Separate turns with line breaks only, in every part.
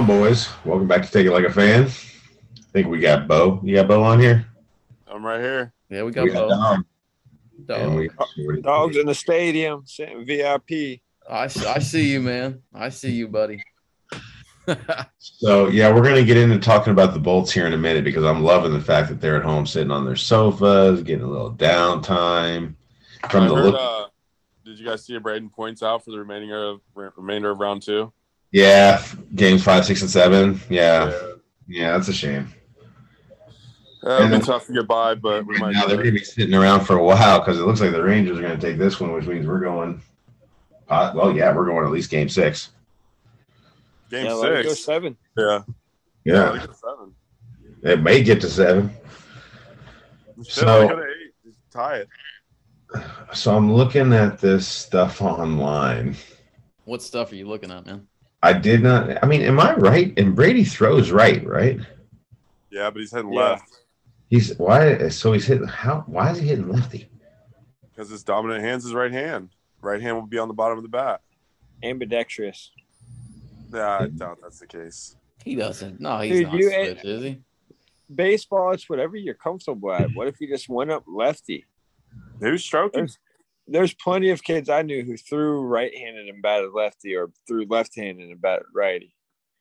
on, boys? Welcome back to Take It Like a Fan. I think we got Bo. You got Bo on here?
I'm right here.
Yeah, we got Bo.
Dog.
Dog.
We
Dogs in the stadium, sitting VIP.
I see you, man. I see you, buddy.
So, yeah, we're going to get into talking about the Bolts here in a minute because I'm loving the fact that they're at home sitting on their sofas, getting a little downtime. From the look.
Did you guys see Braden points out for the remainder of round two?
Yeah, games 5, 6, and 7. Yeah, that's a shame.
It'll be tough to get by, but we might.
Now they're going to be sitting around for a while because it looks like the Rangers are going to take this one, which means we're going. We're going at least game 6.
Game 6.
Let it go 7.
Yeah.
Yeah.
Let it go 7.
It may get to 7.
So let it go to 8. Just tie it.
So I'm looking at this stuff online.
What stuff are you looking at, man?
I did not. I mean, am I right? And Brady throws right?
Yeah, but he's hitting left.
He's why? So he's hitting how? Why is he hitting lefty?
Because his dominant hand's his right hand. Right hand will be on the bottom of the bat.
Ambidextrous.
Yeah, I doubt that's the case.
He doesn't. No, he's not switch, is he?
Baseball, it's whatever you're comfortable at. What if you just went up lefty?
Who's stroking?
There's plenty of kids I knew who threw right-handed and batted lefty, or threw left-handed and batted righty.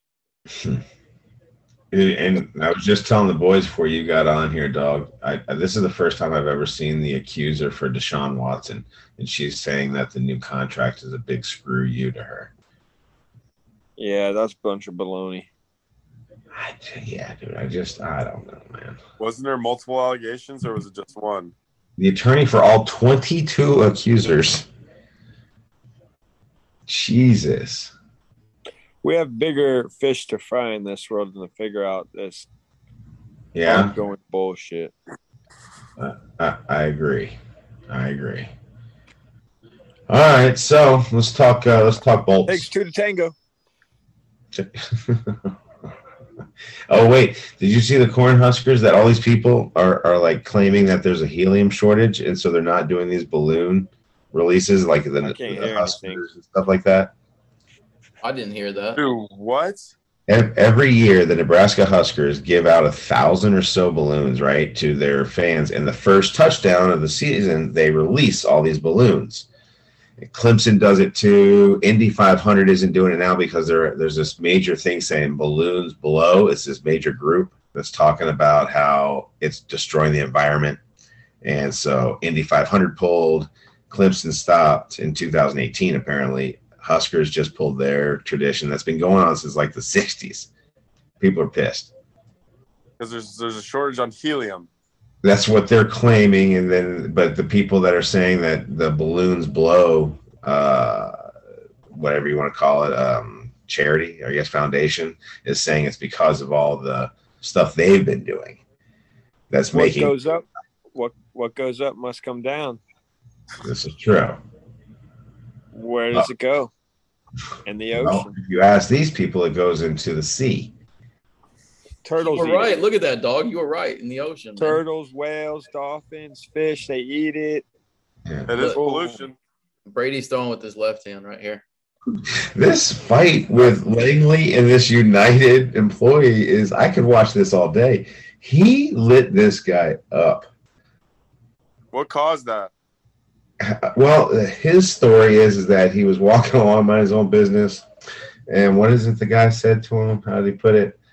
And I was just telling the boys before you got on here, dog. This is the first time I've ever seen the accuser for Deshaun Watson, and she's saying that the new contract is a big screw you to her.
Yeah, that's a bunch of baloney.
Yeah, dude. I don't know, man.
Wasn't there multiple allegations, or was it just one?
The attorney for all 22 accusers. Jesus.
We have bigger fish to fry in this world than to figure out this ongoing bullshit.
I agree. All right, so let's talk Bolts.
Takes 2 to tango.
Oh wait, did you see the Cornhuskers that all these people are like claiming that there's a helium shortage and so they're not doing these balloon releases like the Huskers and stuff like that?
I didn't hear that.
Dude, what?
Every year the Nebraska Huskers give out 1,000 or so balloons, right, to their fans, and the first touchdown of the season they release all these balloons. Clemson does it too. Indy 500 isn't doing it now because there's this major thing saying balloons below. It's this major group that's talking about how it's destroying the environment. And so Indy 500 pulled. Clemson stopped in 2018, apparently. Huskers just pulled their tradition that's been going on since like the 60s. People are pissed.
Because there's a shortage on helium.
That's what they're claiming, but the people that are saying that the balloons blow, whatever you want to call it, charity, I guess foundation, is saying it's because of all the stuff they've been doing. That's making
goes up. What goes up must come down.
This is true.
Where does it go? In the ocean.
Well, if you ask these people, it goes into the sea.
Turtles.
You were right. Look at that, dog. You were right. In the ocean.
Turtles, whales, dolphins, fish, they eat it.
Yeah.
It is pollution.
Brady's throwing with his left hand right here.
This fight with Langley and this United employee is, I could watch this all day. He lit this guy up.
What caused that?
Well, his story is that he was walking along by his own business, and what is it the guy said to him? How did he put it?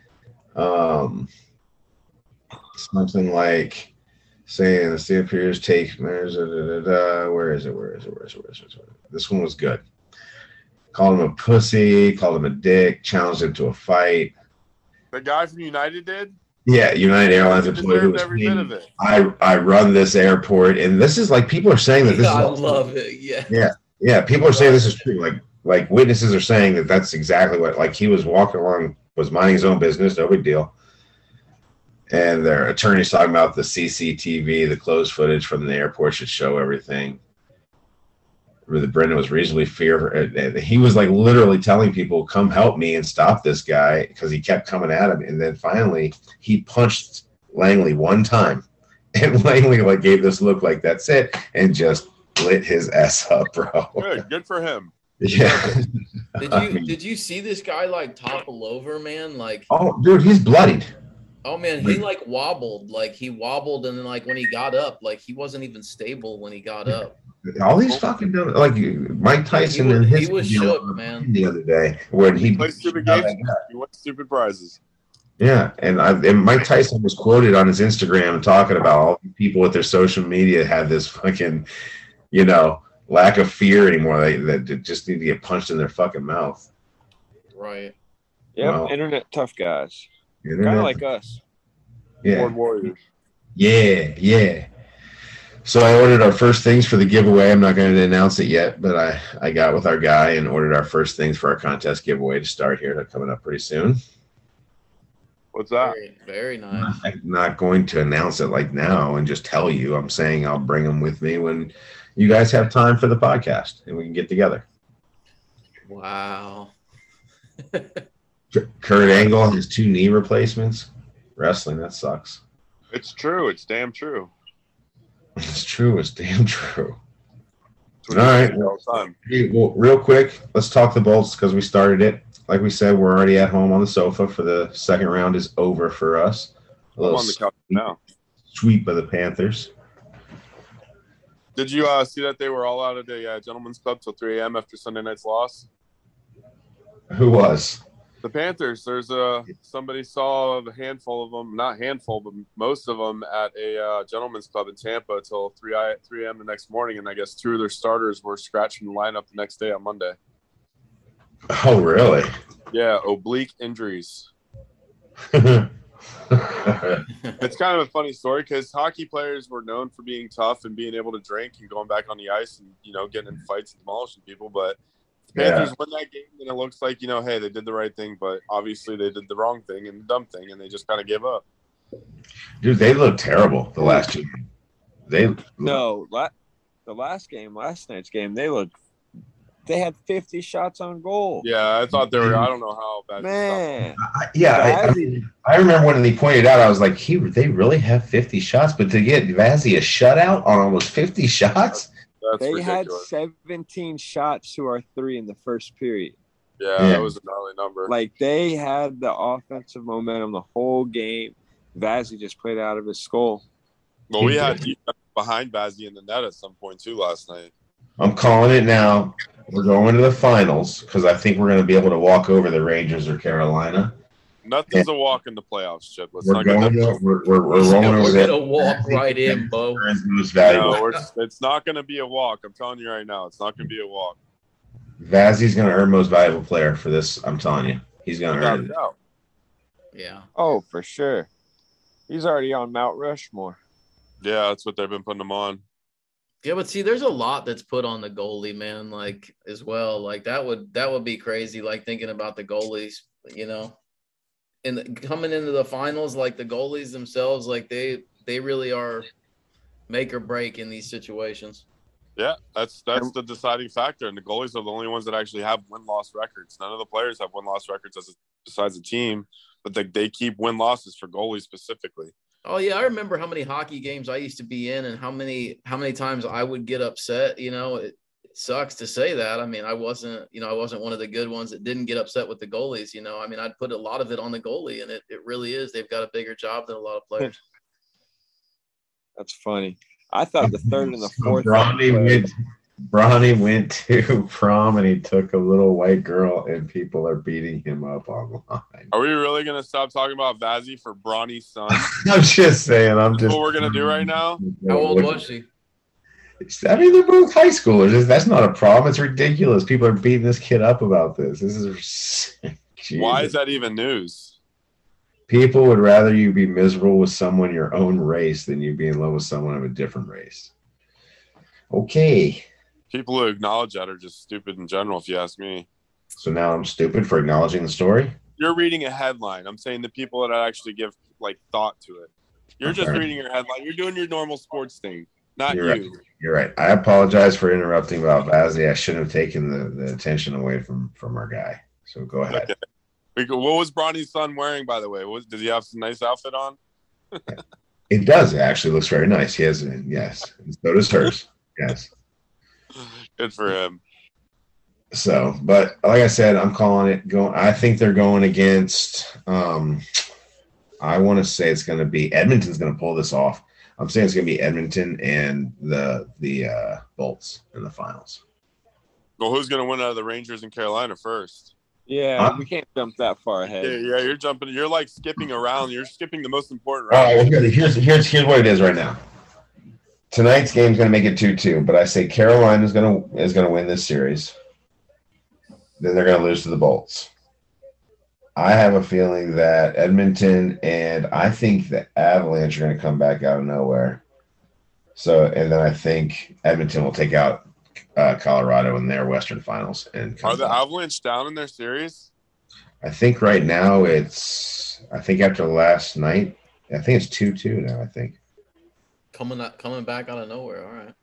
Something like saying the state appears take where is it? This one was good. Called him a pussy, called him a dick, challenged him to a fight.
The guy from United did?
Yeah, United Airlines employee who was saying, I run this airport, and this is like people are saying that this is.
I love it.
Yeah. People are saying this is true. Like witnesses are saying that that's exactly what. Like he was walking along, was minding his own business, no big deal. And their attorney's talking about the CCTV, the closed footage from the airport should show everything. Brendan was reasonably fearful. He was like literally telling people, come help me and stop this guy because he kept coming at him. And then finally he punched Langley one time and Langley gave this look like that's it and just lit his ass up, bro.
Good for him.
Yeah.
Did you see this guy like topple over, man? Like,
Oh, dude, he's bloodied.
oh man, he like wobbled. Like he wobbled, and then like when he got up, like he wasn't even stable when he got up.
All these fucking like Mike Tyson and his
he was
deal
shook, man.
the other day when he
plays stupid games. He won stupid prizes.
Yeah, and Mike Tyson was quoted on his Instagram talking about all the people with their social media had this fucking, lack of fear anymore. That just need to get punched in their fucking mouth.
Right.
Yep,
Wow.
internet tough guys.
Internet.
Kind of like us.
Yeah.
Board warriors.
Yeah. So I ordered our first things for the giveaway. I'm not going to announce it yet, but I got with our guy and ordered our first things for our contest giveaway to start here. They're coming up pretty soon.
What's that?
Very, very nice.
I'm not going to announce it like now and just tell you. I'm saying I'll bring them with me when you guys have time for the podcast and we can get together.
Wow.
Kurt Angle has 2 knee replacements. Wrestling, that sucks.
It's true. It's damn true.
It's true. It's damn true.
All
right.
All the time.
Hey, well, real quick, let's talk the Bolts because we started it. Like we said, we're already at home on the sofa for the second round is over for us.
I'm on the couch now.
Sweep of the Panthers.
Did you see that they were all out of the Gentlemen's Club till 3 a.m. after Sunday night's loss?
Who was?
The Panthers. There's somebody saw a handful of them, not handful, but most of them at a Gentlemen's Club in Tampa till 3 a.m. the next morning, and I guess 2 of their starters were scratched from the lineup the next day on Monday.
Oh, really?
Yeah, oblique injuries.
Yeah.
It's kind of a funny story because hockey players were known for being tough and being able to drink and going back on the ice and getting in fights and demolishing people. But the Panthers win that game, and it looks like hey, they did the right thing, but obviously they did the wrong thing and the dumb thing, and they just kind of gave up.
Dude, they looked terrible the last 2 games.
The last night's game, they had 50 shots on goal.
Yeah, I thought they were. I don't know how bad.
Man,
I remember when he pointed out, I was like, they really have 50 shots, but to get Vazzy a shutout on almost 50 shots,
they
ridiculous.
had 17 shots to our 3 in the first period.
Yeah, that was a gnarly number.
Like they had the offensive momentum the whole game. Vazzy just played out of his skull.
Well, we had defense behind Vazzy in the net at some point too last night.
I'm calling it now. We're going to the finals because I think we're going to be able to walk over the Rangers or Carolina.
Nothing's a walk in the playoffs, Chip. Let's
We're
not get that.
we're rolling over
We're
there.
gonna walk right in, Bo.
Most valuable.
No, it's not going to be a walk. I'm telling you right now, it's not going to be a walk.
Vazzy's going to earn most valuable player for this. I'm telling you, he's going to
Without
earn
a
it.
doubt.
Yeah.
Oh, for sure. He's already on Mount Rushmore.
Yeah, that's what they've been putting him on.
Yeah, but see, there's a lot that's put on the goalie, man, like as well. Like that would be crazy, like thinking about the goalies, and coming into the finals, like the goalies themselves, like they really are make or break in these situations.
Yeah, that's the deciding factor. And the goalies are the only ones that actually have win-loss records. None of the players have win-loss records besides the team, but they keep win-losses for goalies specifically.
Oh yeah, I remember how many hockey games I used to be in, and how many times I would get upset. It sucks to say that. I mean, I wasn't one of the good ones that didn't get upset with the goalies. I mean, I'd put a lot of it on the goalie, and it really is. They've got a bigger job than a lot of players.
That's funny. I thought the third and the fourth.
Bronny went to prom and he took a little white girl, and people are beating him up online.
Are we really going to stop talking about Vazzy for Bronny's son?
I'm just saying.
What we're going to do right now?
How old was she?
I mean, they're both high schoolers. That's not a problem. It's ridiculous. People are beating this kid up about this. This is
why is that even news?
People would rather you be miserable with someone your own race than you be in love with someone of a different race. Okay.
People who acknowledge that are just stupid in general, if you ask me.
So now I'm stupid for acknowledging the story?
You're reading a headline. I'm saying the people that actually give thought to it. You're just reading your headline. You're doing your normal sports thing, not
You're
you.
Right. You're right. I apologize for interrupting about Vazzy. I shouldn't have taken the attention away from our guy. So go ahead.
Okay. What was Bronny's son wearing, by the way? Does he have some nice outfit on?
It does. It actually looks very nice. He has, yes. And so does hers. Yes.
Good for him.
So, but like I said, I'm calling it. I think they're going against. I want to say it's going to be Edmonton's going to pull this off. I'm saying it's going to be Edmonton and the Bolts in the finals.
Well, who's going to win out of the Rangers and Carolina first?
Yeah, we can't jump that far ahead.
Yeah, you're jumping. You're like skipping around. You're skipping the most important round.
Here's what it is right now. Tonight's game is going to make it 2-2, but I say Carolina is going to win this series. Then they're going to lose to the Bolts. I have a feeling that Edmonton and I think the Avalanche are going to come back out of nowhere. So, and then I think Edmonton will take out Colorado in their Western Finals.
Are the Avalanche down in their series?
I think right now I think after last night, I think it's 2-2 now, I think.
Coming back out of nowhere.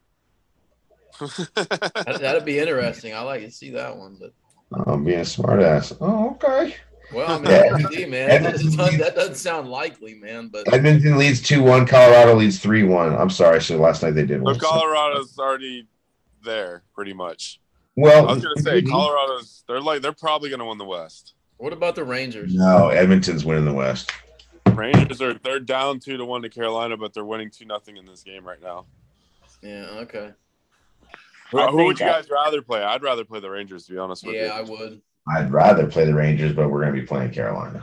All right. That'd be interesting. I like to see that one, but
I'm being a smart ass. Oh, okay.
Well, I mean, we'll see, man. That doesn't sound likely, man. But
Edmonton leads 2-1. Colorado leads 3-1. I'm sorry. So last night they did win.
So Colorado's already there, pretty much.
Well,
I was gonna say Colorado's. They're probably gonna win the West.
What about the Rangers?
No, Edmonton's winning the West.
Rangers they're down 2-1 to Carolina, but they're winning 2-0 in this game right now.
Yeah. Okay.
Who would you guys rather play? I'd rather play the Rangers, to be honest with you.
Yeah, I would.
I'd rather play the Rangers, but we're going to be playing Carolina.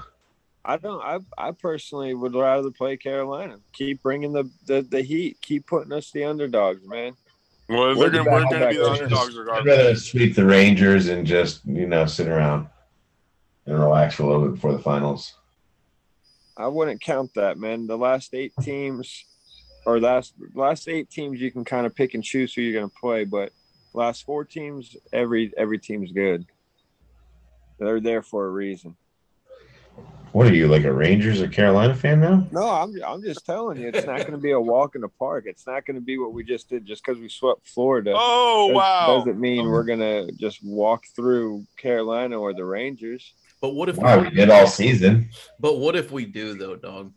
I personally would rather play Carolina. Keep bringing the heat. Keep putting us the underdogs, man.
Well, we're going to be the underdogs regardless.
I'd rather sweep the Rangers and just, sit around and relax for a little bit before the finals.
I wouldn't count that, man. The last 8 teams or last 8 teams you can kind of pick and choose who you're going to play, but last 4 teams, every team's good. They're there for a reason.
What are you, like a Rangers or Carolina fan now?
No, I'm just telling you, it's not going to be a walk in the park. It's not going to be what we just did just because we swept Florida.
Oh, wow.
Doesn't mean we're going to just walk through Carolina or the Rangers.
But what if
we did all season?
But what if we do, though, dog?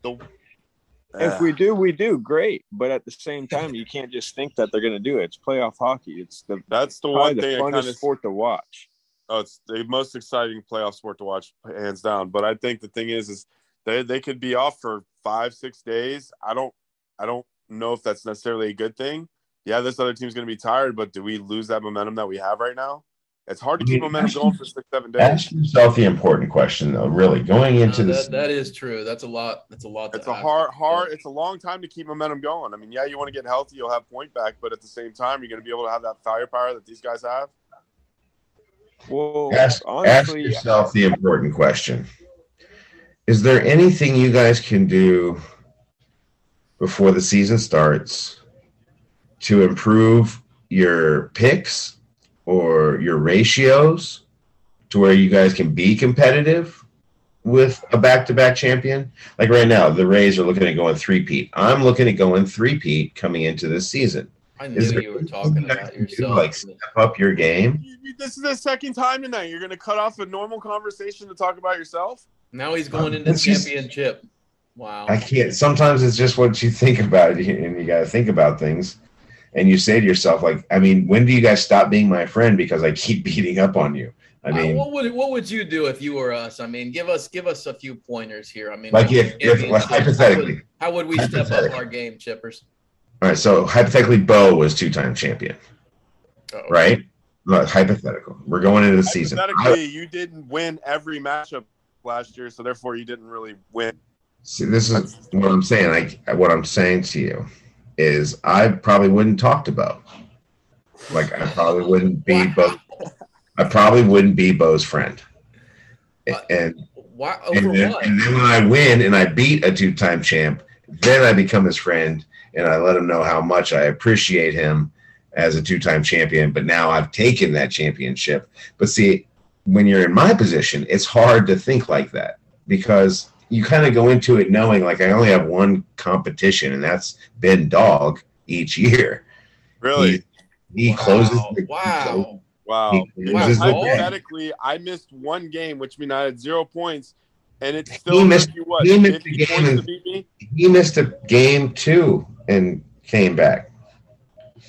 If we do, we do. Great. But at the same time, you can't just think that they're going to do it. It's playoff hockey.
That's the one thing.
The funnest sport to watch.
Oh, it's the most exciting playoff sport to watch, hands down. But I think the thing is they could be off for 5-6 days. I don't know if that's necessarily a good thing. Yeah, this other team's going to be tired, but do we lose that momentum that we have right now? It's hard to keep momentum going for 6-7 days.
Ask yourself the important question, though. Really, going into this,
that is true. That's a lot. It's a lot.
It's a hard. It's a long time to keep momentum going. I mean, yeah, you want to get healthy, you'll have point back, but at the same time, you're going to be able to have that firepower that these guys have.
Well,
ask yourself the important question. Is there anything you guys can do before the season starts to improve your picks or your ratios to where you guys can be competitive with a back-to-back champion? Like right now, the Rays are looking at going 3-peat. I'm looking at going 3-peat coming into this season.
I knew you were talking about yourself.
Like step up your game.
This is the second time tonight. You're going to cut off a normal conversation to talk about yourself?
Now he's going into the championship. Wow.
I can't. Sometimes it's just what you think about it, and you got to think about things. And you say to yourself, like, I mean, when do you guys stop being my friend because I keep beating up on you? I mean,
what would you do if you were us? I mean, give us a few pointers here. I mean,
like if hypothetically,
how would we step up our game, Chippers?
All right, so hypothetically, Bo was 2-time champion, right? Look, hypothetical. We're going into the season.
Hypothetically, you didn't win every matchup last year, so therefore you didn't really win.
See, this is what I'm saying. What I'm saying to you is I probably wouldn't talk to Bo. Like, I probably wouldn't be Bo. I probably wouldn't be Bo's friend. And then when I win and I beat a 2-time champ, then I become his friend and I let him know how much I appreciate him as a 2-time champion. But now I've taken that championship. But see, when you're in my position, it's hard to think like that because you kind of go into it knowing, like, I only have one competition, and that's Ben Dog each year.
Really?
He closes.
Wow. Hypothetically, I missed one game, which means I had 0 points, and it still missed you what?
He missed a game.
To beat me?
He missed a game too and came back.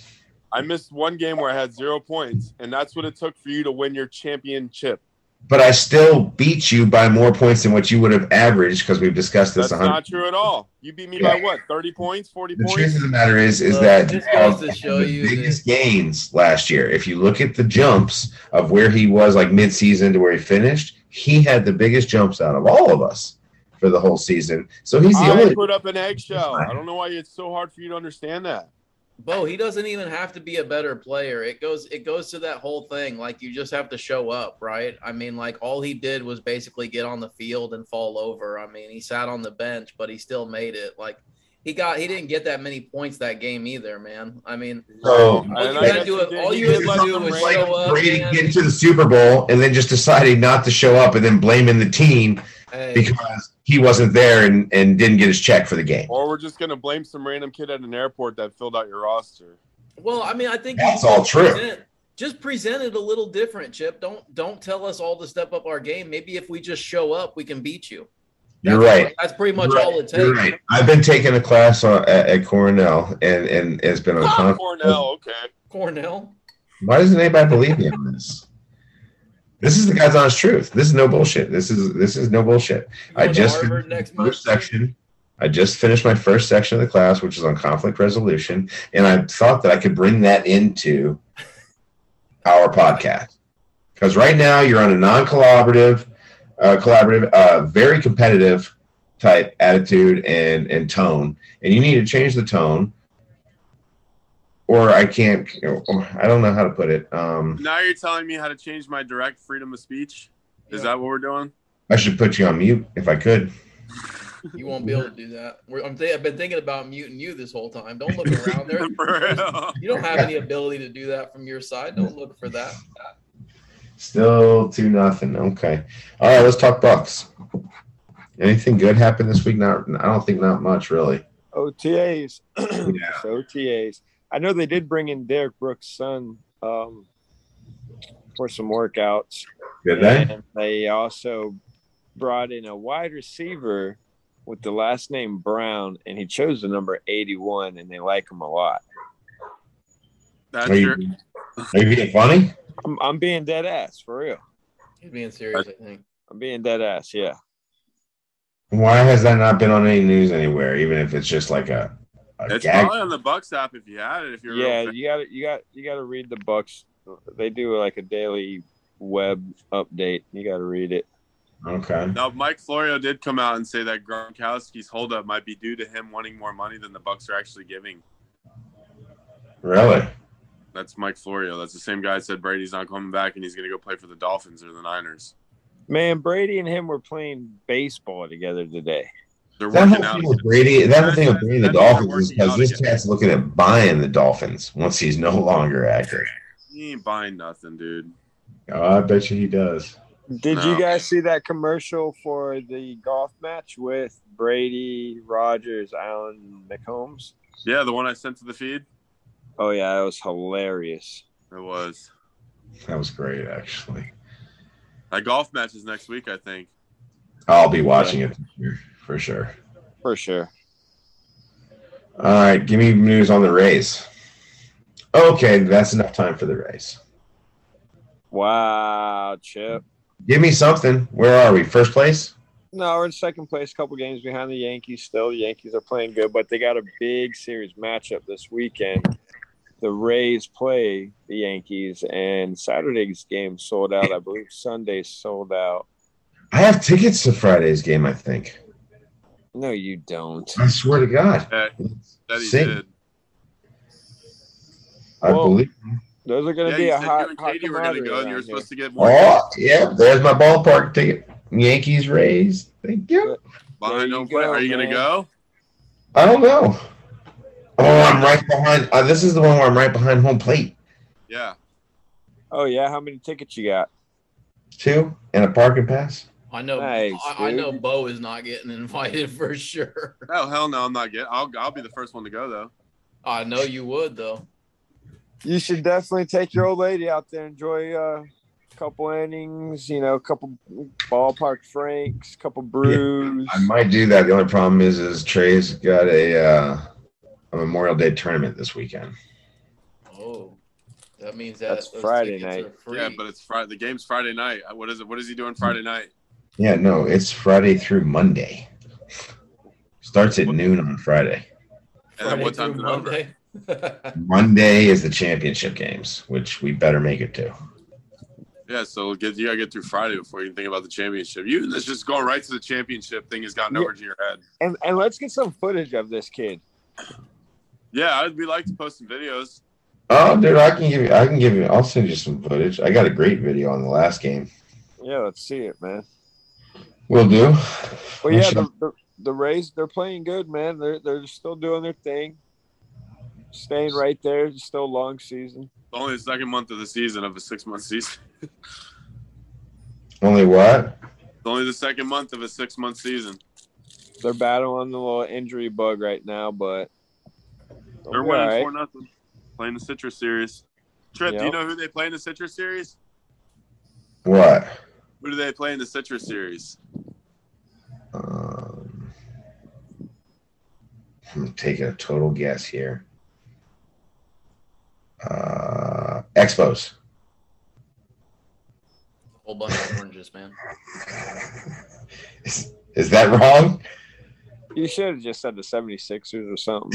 I missed one game where I had 0 points, and that's what it took for you to win your championship.
But I still beat you by more points than what you would have averaged because we've discussed this.
That's not true at all. You beat me by what? 30 points, 40 points?
The truth of the matter is that
this goes to show
the
you
biggest gains last year, if you look at the jumps of where he was like mid-season to where he finished, he had the biggest jumps out of all of us for the whole season. So he's the only.
I put up an eggshell. I don't know why it's so hard for you to understand that.
Bo, he doesn't even have to be a better player. It goes to that whole thing. Like, you just have to show up, right? I mean, like, all he did was basically get on the field and fall over. I mean, he sat on the bench, but he still made it. Like, he didn't get that many points that game either, man. I mean, all you had to do was show up.
Brady getting to the Super Bowl and then just deciding not to show up and then blaming the team because he wasn't there and didn't get his check for the game.
Or we're just going to blame some random kid at an airport that filled out your roster.
Well, I mean, I think
that's all true.
Just present it a little different, Chip. Don't tell us all to step up our game. Maybe if we just show up, we can beat you.
You're right.
That's pretty much all it takes.
You're right. I've been taking a class at Cornell, and it's been on
Cornell. Okay.
Cornell.
Why doesn't anybody believe me on this? This is the God's honest truth. This is no bullshit. This is no bullshit. I just finished my first section. I just finished my first section of the class, which is on conflict resolution, and I thought that I could bring that into our podcast because right now you're on a non-collaborative. Very competitive type attitude and tone, and you need to change the tone. Or I don't know how to put it.
Now you're telling me how to change my direct freedom of speech? Is that what we're doing?
I should put you on mute if I could.
You won't be able to do that. I've been thinking about muting you this whole time. Don't look around there. You don't have any ability to do that from your side. Don't look for that.
Still 2-0. Okay. All right, let's talk Bucks. Anything good happened this week? I don't think not much, really.
OTAs. OTAs. I know they did bring in Derek Brooks' son for some workouts.
Did they?
And they also brought in a wide receiver with the last name Brown, and he chose the number 81, and they like him a lot.
That's
are you being funny?
I'm being dead ass, for real.
He's being serious, I think.
I'm being dead ass, yeah.
Why has that not been on any news anywhere, even if it's just like a
it's
gag?
Probably on the Bucks app if you had it. If you're
you got to read the Bucks. They do like a daily web update. You got to read it.
Okay.
Now, Mike Florio did come out and say that Gronkowski's holdup might be due to him wanting more money than the Bucks are actually giving.
Really?
That's Mike Florio. That's the same guy that said Brady's not coming back and he's going to go play for the Dolphins or the Niners.
Man, Brady and him were playing baseball together today.
They're working out.
Brady, the thing with Brady and the Dolphins is because this cat's looking at buying the Dolphins once he's no longer active.
He ain't buying nothing, dude.
Oh, I bet you he does.
Did you guys see that commercial for the golf match with Brady, Rogers, Allen, McCombs?
Yeah, the one I sent to the feed.
Oh, yeah, that was hilarious.
It was.
That was great, actually.
That golf match is next week, I think.
I'll be watching it this year, for sure.
For sure.
All right, give me news on the Rays. Okay, that's enough time for the Rays.
Wow, Chip.
Give me something. Where are we? First place?
No, we're in second place, a couple games behind the Yankees still. The Yankees are playing good, but they got a big series matchup this weekend. The Rays play the Yankees, and Saturday's game sold out. I believe Sunday's sold out.
I have tickets to Friday's game, I think.
No, you don't.
I swear to God.
That he did.
I believe.
Those are going to be a hot
Katie were going to go, and you're supposed to get more.
Oh, yeah. There's my ballpark ticket. Yankees, Rays. Thank you.
Are you going to go?
I don't know. Oh, I'm right behind. This is the one where I'm right behind home plate.
Yeah.
Oh, yeah. How many tickets you got?
2 and a parking pass.
I know.
Nice,
I know. Bo is not getting invited for sure.
Oh hell no, I'm not getting. I'll be the first one to go though.
I know you would though.
You should definitely take your old lady out there, enjoy a couple innings, a couple ballpark franks, couple brews.
Yeah, I might do that. The only problem is Trey's got a Memorial Day tournament this weekend.
Oh, that means that's
Friday night.
Yeah, but it's Friday. The game's Friday night. What is it? What is he doing Friday night?
Yeah, no, it's Friday through Monday. Starts at noon on Friday.
And then what time's it over?
Monday is the championship games, which we better make it to.
Yeah, so you gotta get through Friday before you can think about the championship. Let's just go right to the championship thing has gotten over to your head.
And let's get some footage of this kid.
Yeah, we'd like to post some videos.
Oh, dude, I'll send you some footage. I got a great video on the last game.
Yeah, let's see it, man.
Will do.
Well, yeah, the Rays, they're playing good, man. They're still doing their thing. Staying right there. It's still a long season.
Only the second month of the season of a 6-month season.
Only what?
It's only the second month of a 6-month season.
They're battling the little injury bug right now, but
they're winning 4-0. Playing the Citrus Series. Trip, do you know who they play in the Citrus Series?
What?
Who do they play in the Citrus Series?
I'm taking a total guess here. Expos.
A whole bunch of oranges, man.
Is that wrong?
You should have just said the 76ers or something.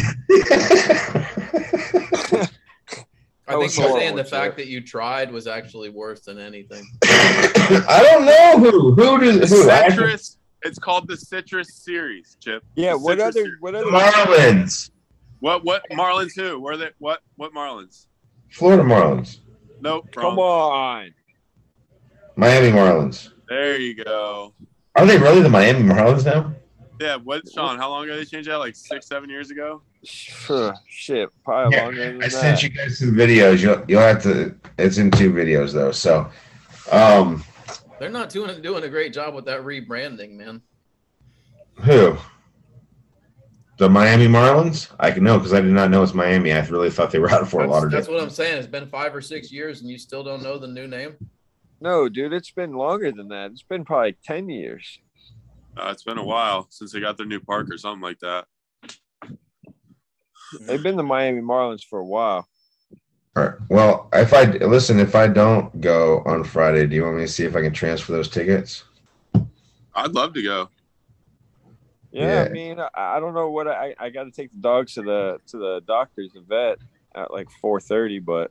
I think you're saying the fact that you tried was actually worse than anything.
I don't know who.
Citrus. It's called the Citrus Series, Chip.
Yeah. What other
Marlins?
What Marlins? Who? Where they? What Marlins?
Florida Marlins.
Nope.
Come on.
Miami Marlins.
There you go.
Are they really the Miami Marlins now?
Yeah. What, Sean? How long ago they changed that? Like 6-7 years ago?
Shit, probably longer than that.
I sent you guys some videos. You'll have to. It's in 2 videos though. So,
they're not doing a great job with that rebranding, man.
Who? The Miami Marlins? I can know because I did not know it's Miami. I really thought they were out of Fort Lauderdale.
That's what I'm saying. It's been 5 or 6 years, and you still don't know the new name.
No, dude, it's been longer than that. It's been probably 10 years.
It's been a while since they got their new park or something like that.
They've been the Miami Marlins for a while.
All right. Well, if I don't go on Friday, do you want me to see if I can transfer those tickets?
I'd love to go.
Yeah. I mean, I don't know what I got to take the dogs to the doctor's, the vet, at like 4:30, but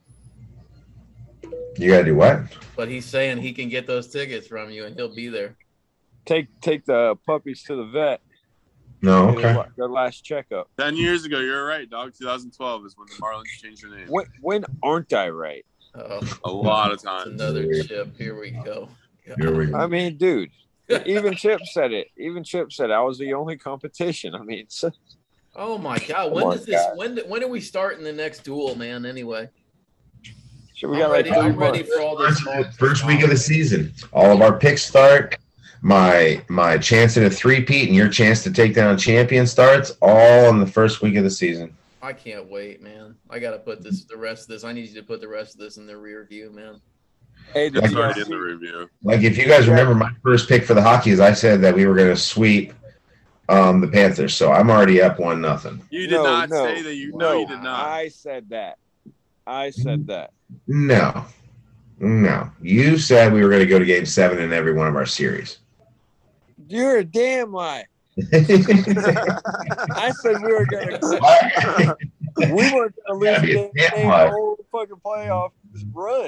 you got to do what?
But he's saying he can get those tickets from you, and he'll be there.
Take the puppies to the vet.
No, okay.
Their last checkup.
10 years ago, you're right, dog. 2012 is when the Marlins changed their name.
When aren't I right?
A lot of times.
Another Chip. Here we go.
I mean, dude. Even Chip said it. I was the only competition. I mean,
oh my God! When do we start in the next duel, man? Anyway, I'm ready for all this.
First week of the season, all of our picks start. My chance at a 3-peat and your chance to take down a champion starts all in the first week of the season.
I can't wait, man. I gotta put the rest of this. I need you to put the rest of this in the rear view, man.
Hey,
it's already in the review.
Like if you guys remember, my first pick for the Hokies, I said that we were going to sweep the Panthers. So I'm already up 1-0.
You did not say that. You did not.
I said that.
No. You said we were going to go to Game 7 in every one of our series.
You're a damn lie. I said we were going to. We weren't going to lose the whole fucking playoff run.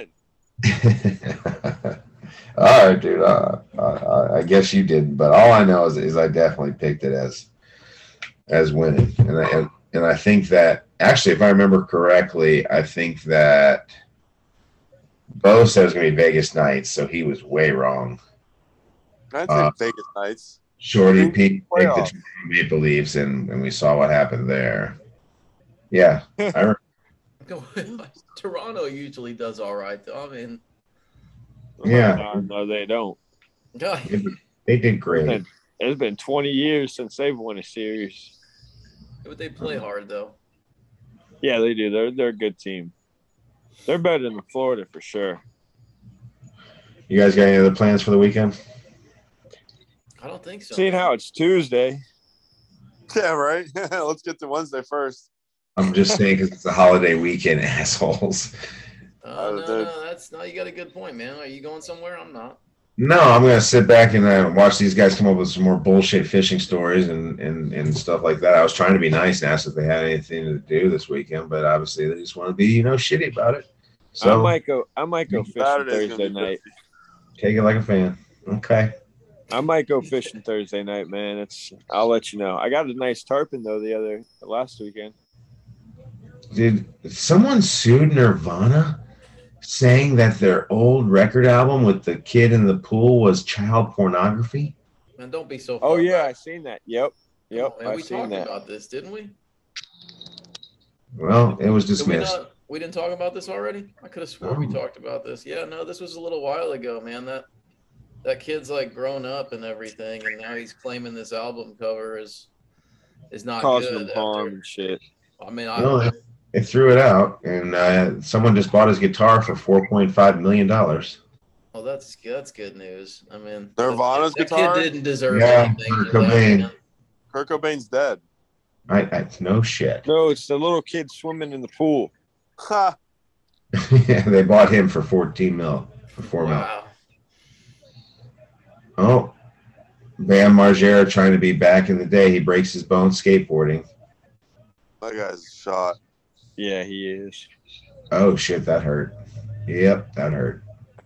All right, dude. I guess you didn't, but all I know is I definitely picked it as winning, and I think that actually, if I remember correctly, I think that Bo said it was going to be Vegas Knights, so he was way wrong.
I'd say Vegas Knights.
Shorty picked the Maple Leafs, and we saw what happened there. Yeah, I remember.
Toronto usually does all right, though. I mean,
yeah,
no, they don't.
They did great.
It's been 20 years since they've won a series.
But they play hard, though.
Yeah, they do. They're a good team. They're better than Florida for sure.
You guys got any other plans for the weekend?
I don't think so.
Seeing how it's Tuesday.
Yeah, right. Let's get to Wednesday first.
I'm just saying because it's a holiday weekend, assholes.
No, that's no. You got a good point, man. Are you going somewhere? I'm not.
No, I'm gonna sit back and watch these guys come up with some more bullshit fishing stories and stuff like that. I was trying to be nice and ask if they had anything to do this weekend, but obviously they just want to be, shitty about it. So
I might go fishing Thursday night.
Take it like a fan. Okay.
I might go fishing Thursday night, man. I'll let you know. I got a nice tarpon though last weekend.
Did someone sued Nirvana saying that their old record album with the kid in the pool was child pornography?
Man, don't be so.
Oh yeah, I seen that. Yep.
Man, we talked about this, didn't we?
Well, it was dismissed.
We didn't talk about this already? I could have swore we talked about this. Yeah, no, this was a little while ago, man. That kid's like grown up and everything, and now he's claiming this album cover is not
causing
good.
Him harm and shit.
I mean,
they threw it out, and someone just bought his guitar for $4.5 million.
Oh, that's good news. I mean,
Nirvana's guitar?
Kid didn't deserve anything.
Kurt Cobain.
Kurt Cobain's dead.
I no shit.
No, it's the little kid swimming in the pool.
Ha!
Yeah, they bought him for $14 million, for $4 million.
Wow.
Oh, Bam Margera trying to be back in the day. He breaks his bone skateboarding.
That guy's shot.
Yeah, he is.
Oh, shit, that hurt. Yep, that hurt.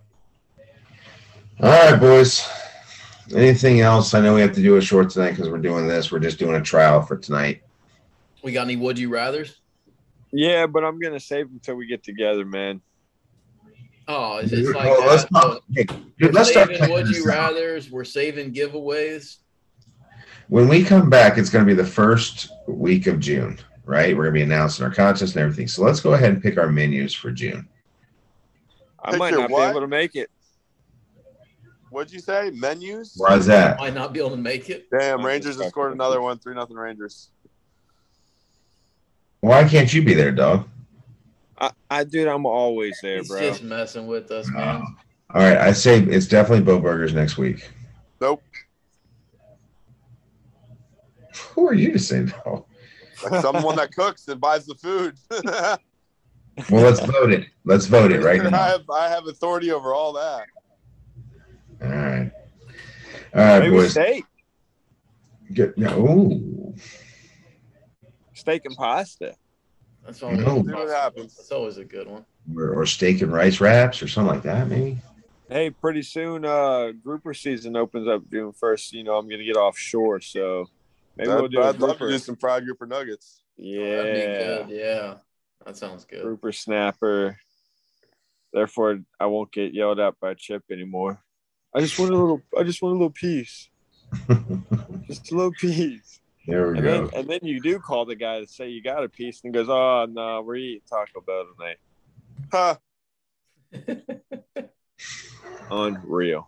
All right, boys. Anything else? I know we have to do a short tonight because we're doing this. We're just doing a trial for tonight.
We got any would you rathers?
Yeah, but I'm going to save them until we get together, man.
Oh, it's like
let's start
saving would you rathers. We're saving giveaways.
When we come back, it's going to be the first week of June, right? We're going to be announcing our contest and everything. So let's go ahead and pick our menus for June.
I might not be able to make it.
What'd you say? Menus?
Why's that?
Might not be able to make it.
Damn, Rangers have scored another one. 3-0 Rangers.
Why can't you be there, dog?
Dude, I'm always there,
He's
bro.
just messing with us, man.
All right, I say it's definitely Bo Burgers next week.
Nope.
Who are you to say no?
Like someone that cooks and buys the food.
Well, let's vote it. Let's vote it right now.
I have authority over all that.
All right. All right,
Maybe
boys.
steak.
Ooh.
Steak and pasta.
That's always,
No.
See what happens.
That's always a good one.
Or steak and rice wraps or something like that, maybe.
Hey, pretty soon, grouper season opens up June 1st. I'm going to get offshore, so maybe we'll do
I'd love to do some fried grouper nuggets.
Yeah.
That'd be good. Yeah. That sounds good.
Grouper snapper. Therefore, I won't get yelled at by Chip anymore. I just want a little piece. Just a little piece.
There we go.
And then you do call the guy to say you got a piece and he goes, oh, no, we're eating Taco Bell tonight.
Huh.
Unreal.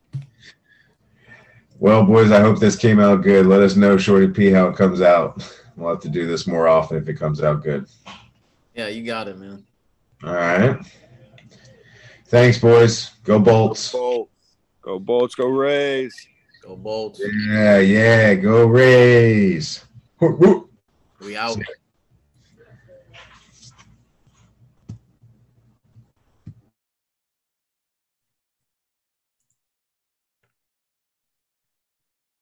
Well, boys, I hope this came out good. Let us know, Shorty P, how it comes out. We'll have to do this more often if it comes out good.
Yeah, you got it, man.
All right. Thanks, boys. Go Bolts.
Go Bolts, go Rays.
Go Bolts.
Yeah, go Rays.
We out.